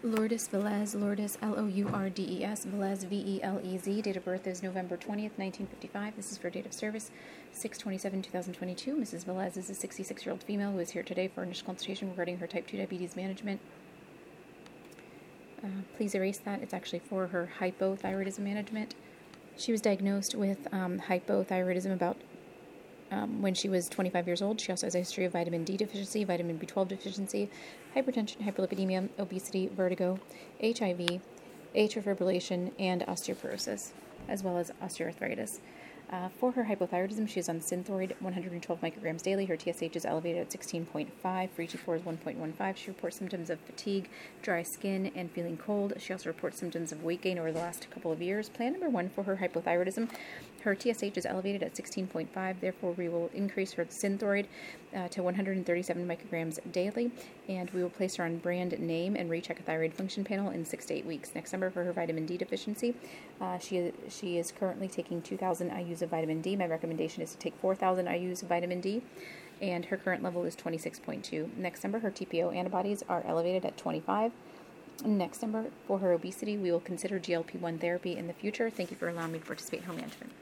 Lourdes Velez, Lourdes, Lourdes, Velez, Velez. Date of birth is November 20th, 1955. This is for date of service, 6/27/2022. Mrs. Velez is a 66-year-old female who is here today for initial consultation regarding her type 2 diabetes management. Please erase that. It's actually for her hypothyroidism management. She was diagnosed with hypothyroidism about when she was 25 years old. She also has a history of vitamin D deficiency, vitamin B12 deficiency, hypertension, hyperlipidemia, obesity, vertigo, HIV, atrial fibrillation, and osteoporosis, as well as osteoarthritis. For her hypothyroidism, she is on Synthroid, 112 micrograms daily. Her TSH is elevated at 16.5. Free T4 is 1.15. She reports symptoms of fatigue, dry skin, and feeling cold. She also reports symptoms of weight gain over the last couple of years. Plan number 1 for her hypothyroidism. Her TSH is elevated at 16.5. Therefore, we will increase her Synthroid to 137 micrograms daily, and we will place her on brand name and recheck a thyroid function panel in 6 to 8 weeks. Next number for her vitamin D deficiency. She is currently taking 2,000 IUs of vitamin D. My recommendation is to take 4,000 IUs of vitamin D, and her current level is 26.2. Next number, her TPO antibodies are elevated at 25. Next number, for her obesity, we will consider GLP-1 therapy in the future. Thank you for allowing me to participate in home management.